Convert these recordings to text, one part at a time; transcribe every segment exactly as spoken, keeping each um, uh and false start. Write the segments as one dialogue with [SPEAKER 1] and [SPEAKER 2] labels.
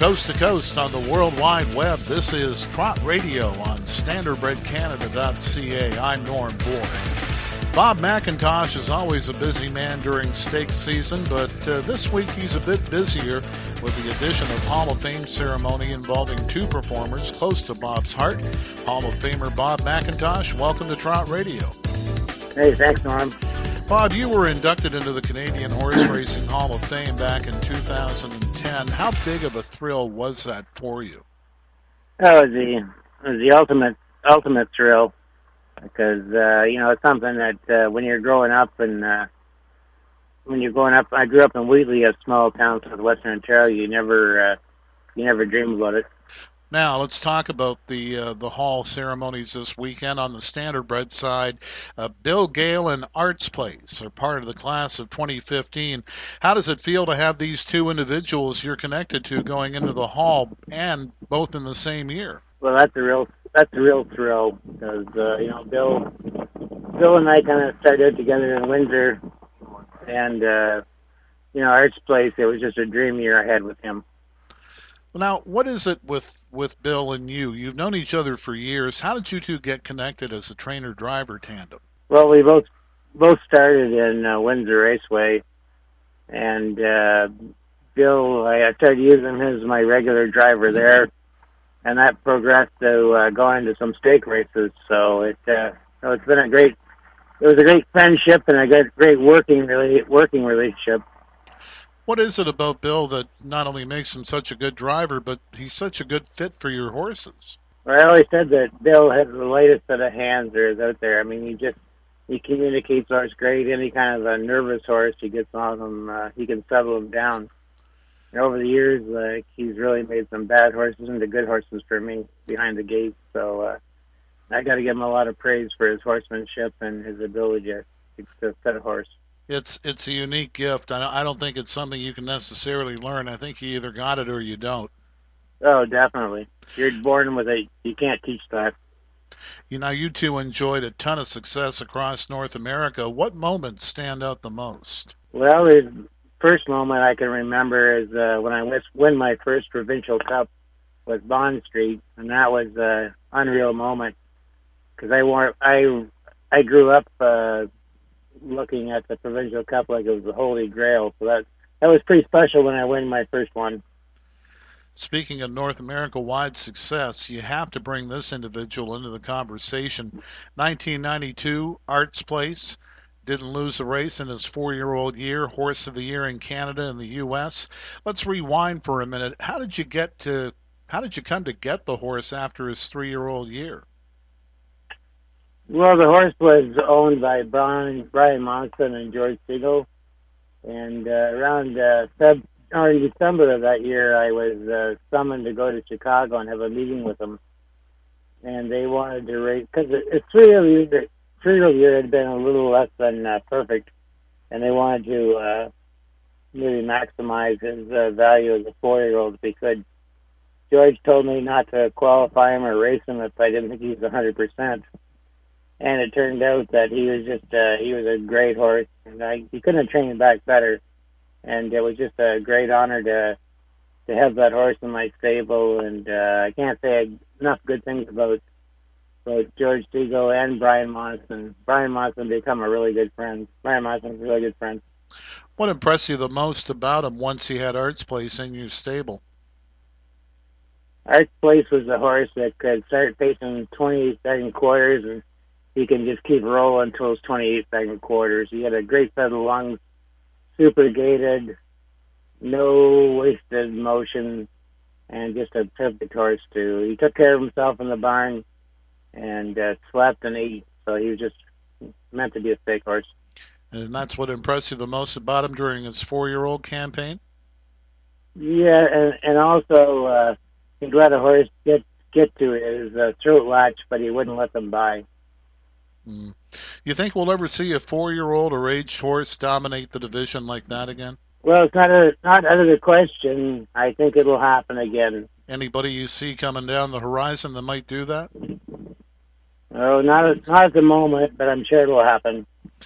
[SPEAKER 1] Coast to coast on the World Wide Web, this is Trot Radio on standardbred canada dot c a. I'm Norm Bohr. Bob McIntosh is always a busy man during stakes season, but uh, this week he's a bit busier with the addition of Hall of Fame ceremony involving two performers close to Bob's heart. Hall of Famer Bob McIntosh, welcome to Trot Radio.
[SPEAKER 2] Hey, thanks, Norm.
[SPEAKER 1] Bob, you were inducted into the Canadian Horse Racing Hall of Fame back in two thousand ten. How big of a thrill was that for you?
[SPEAKER 2] That was the, it was the ultimate ultimate thrill. Because, uh, you know, it's something that uh, when you're growing up and uh, when you're growing up, I grew up in Wheatley, a small town southwestern Ontario, you never, uh, you never dream about it.
[SPEAKER 1] Now, let's talk about the uh, the Hall ceremonies this weekend. On the standardbred side, uh, Bill Gale and Arts Place are part of the class of twenty fifteen. How does it feel to have these two individuals you're connected to going into the Hall and both in the same year?
[SPEAKER 2] Well, that's a real that's a real thrill because uh, you know Bill, Bill and I kind of started together in Windsor, and uh, you know Arts Place. It was just a dream year I had with him.
[SPEAKER 1] Well, now, what is it with with Bill and you? You've known each other for years. How did you two get connected as a trainer-driver tandem?
[SPEAKER 2] Well, we both both started in uh, Windsor Raceway, and uh, Bill, I started using him as my regular driver there. And that progressed to uh, going to some stake races. So it, uh, so it's been a great, it was a great friendship and a great, great working, really working relationship.
[SPEAKER 1] What is it about Bill that not only makes him such a good driver, but he's such a good fit for your horses?
[SPEAKER 2] Well, I always said that Bill has the lightest set of hands there is out there. I mean, he just he communicates horse great. Any kind of a nervous horse, he gets on them. Uh, he can settle them down. And over the years, like uh, he's really made some bad horses into good horses for me behind the gate. So uh, I got to give him a lot of praise for his horsemanship and his ability to, to set a horse.
[SPEAKER 1] It's it's a unique gift. I don't think it's something you can necessarily learn. I think you either got it or you don't.
[SPEAKER 2] Oh, definitely. You're born with it. You can't teach that.
[SPEAKER 1] You know, you two enjoyed a ton of success across North America. What moments stand out the most?
[SPEAKER 2] Well, there's first moment I can remember is uh, when I won my first provincial cup with Bond Street, and that was an unreal moment because I wore I I grew up uh, looking at the provincial cup like it was the Holy Grail. So that that was pretty special when I won my first one.
[SPEAKER 1] Speaking of North America-wide success, you have to bring this individual into the conversation. nineteen ninety-two, Arts Place. Didn't lose a race in his four-year-old year, Horse of the Year in Canada and the U S. Let's rewind for a minute. How did you get to? How did you come to get the horse after his three-year-old year?
[SPEAKER 2] Well, the horse was owned by Brian Brian Monson and George Siegel, and uh, around uh, Feb, or in December of that year, I was uh, summoned to go to Chicago and have a meeting with them, and they wanted to race because it's three-year-old year. Three-year-old year had been a little less than uh, perfect, and they wanted to uh, really maximize his uh, value as a four-year-old if they could. George told me not to qualify him or race him if I didn't think he was one hundred percent. And it turned out that he was just, uh, he was a great horse, and I, he couldn't have trained him back better. And it was just a great honor to to have that horse in my stable, and uh, I can't say enough good things about both George Siegel and Brian Monson. Brian Monson become a really good friend. Brian Monson's a really good friend.
[SPEAKER 1] What impressed you the most about him once he had Arts Place in your stable?
[SPEAKER 2] Arts Place was a horse that could start facing twenty-eight second quarters, and he can just keep rolling until his twenty-eight second quarters. He had a great set of lungs, super gated, no wasted motion, and just a perfect horse too. He took care of himself in the barn and uh, slept and ate, so he was just meant to be a stake horse.
[SPEAKER 1] And that's what impressed you the most about him during his four-year-old campaign?
[SPEAKER 2] Yeah, and, and also uh, he'd let a horse get get to his uh, throat latch, but he wouldn't let them by.
[SPEAKER 1] Mm. You think we'll ever see a four-year-old or aged horse dominate the division like that again?
[SPEAKER 2] Well, it's not a, not out of the question. I think it'll happen again.
[SPEAKER 1] Anybody you see coming down the horizon that might do that?
[SPEAKER 2] Oh, not at, not at the moment, but I'm sure it will happen.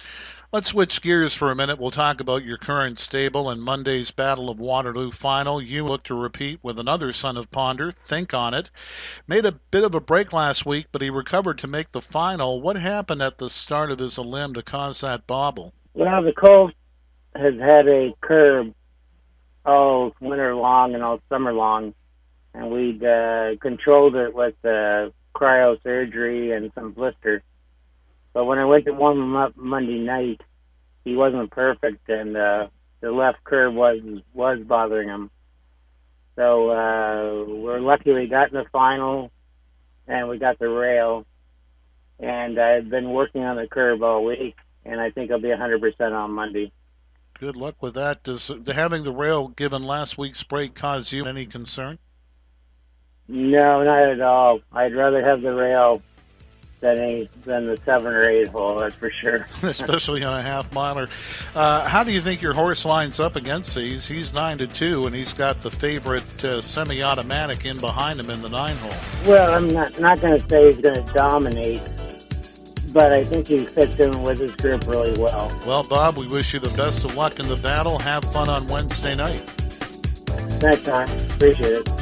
[SPEAKER 1] Let's switch gears for a minute. We'll talk about your current stable and Monday's Battle of Waterloo final. You look to repeat with another son of Ponder, Think On It. Made a bit of a break last week, but he recovered to make the final. What happened at the start of his limb to cause that bobble?
[SPEAKER 2] Well, the colt has had a curb all winter long and all summer long, and we'd uh, controlled it with uh, cryosurgery and some blisters. But when I went to warm him up Monday night, he wasn't perfect, and uh, the left curb was was bothering him. So uh, we're lucky we got in the final, and we got the rail. And I've been working on the curb all week, and I think I'll be one hundred percent on Monday.
[SPEAKER 1] Good luck with that. Does having the rail given last week's break cause you any concern?
[SPEAKER 2] No, not at all. I'd rather have the rail than a, than the seven or eight hole, that's for sure.
[SPEAKER 1] Especially on a half miler. Uh, how do you think your horse lines up against these? He's nine to two, and he's got the favorite uh, semi-automatic in behind him in the nine hole.
[SPEAKER 2] Well, I'm not not going to say he's going to dominate, but I think he fits in with his group really well.
[SPEAKER 1] Well, Bob, we wish you the best of luck in the battle. Have fun on Wednesday night.
[SPEAKER 2] Thanks, Tom. Appreciate it.